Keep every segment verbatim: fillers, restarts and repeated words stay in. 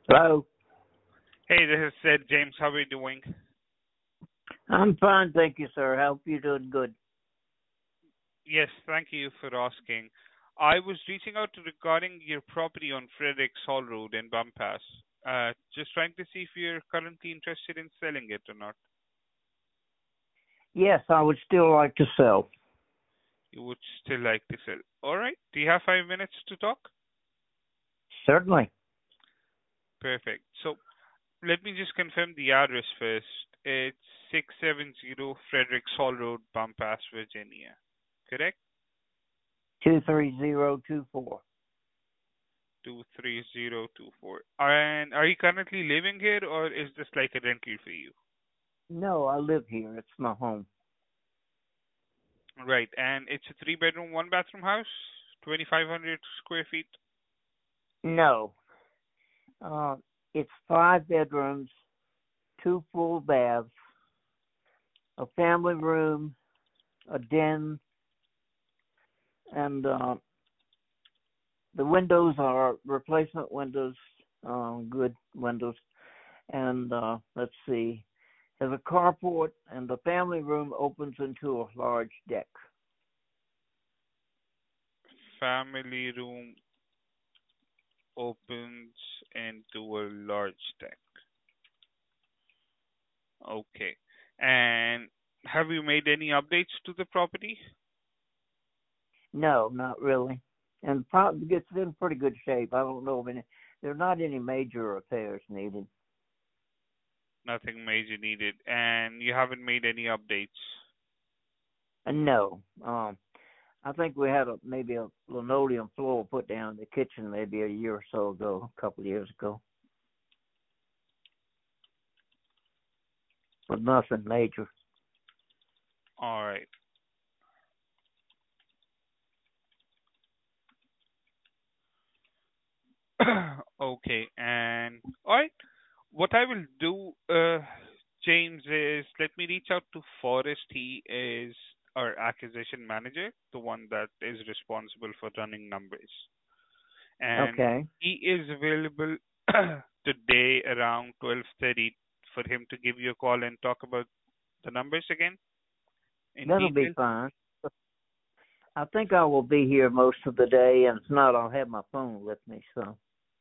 Hello. Hey, this is Sid. James, how are you doing? I'm fine, thank you, sir. I hope you're doing good. Yes, thank you for asking. I was reaching out to regarding your property on Fredericks Hall Road in Bumpass. Uh, just trying to see if you're currently interested in selling it or not. Yes, I would still like to sell. You would still like to sell. All right. Do you have five minutes to talk? Certainly. Perfect. So let me just confirm the address first. It's six seven zero Fredericks Hall Road, Bumpass, Virginia. Correct? Two three zero two four. two three zero two four. And are you currently living here or is this like a rental for you? No, I live here. It's my home. Right. And it's a three bedroom, one bathroom house, twenty-five hundred square feet. No. Uh, it's five bedrooms, two full baths, a family room, a den, and uh, the windows are replacement windows, uh, good windows. And uh, let's see, there's a carport, and the family room opens into a large deck. Family room opens into a large deck. Okay. And have you made any updates to the property? No, not really. And probably it's in pretty good shape. I don't know of any. There are not any major repairs needed. Nothing major needed. And you haven't made any updates. And no, um, I think we had a maybe a linoleum floor put down in the kitchen maybe a year or so ago, a couple of years ago, but nothing major. All right. Okay. And all right. What I will do, uh, James, is let me reach out to Forrest. He is our acquisition manager, the one that is responsible for running numbers. And Okay, he is available today around twelve thirty for him to give you a call and talk about the numbers again in that'll be detail. fine. I think I will be here most of the day, and if not, I'll have my phone with me. So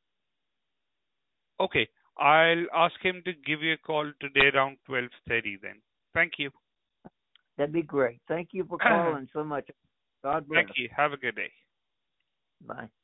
Okay, I'll ask him to give you a call today around twelve thirty then. Thank you. that'd be great. Thank you for calling so much. God bless. Thank you. Have a good day. Bye.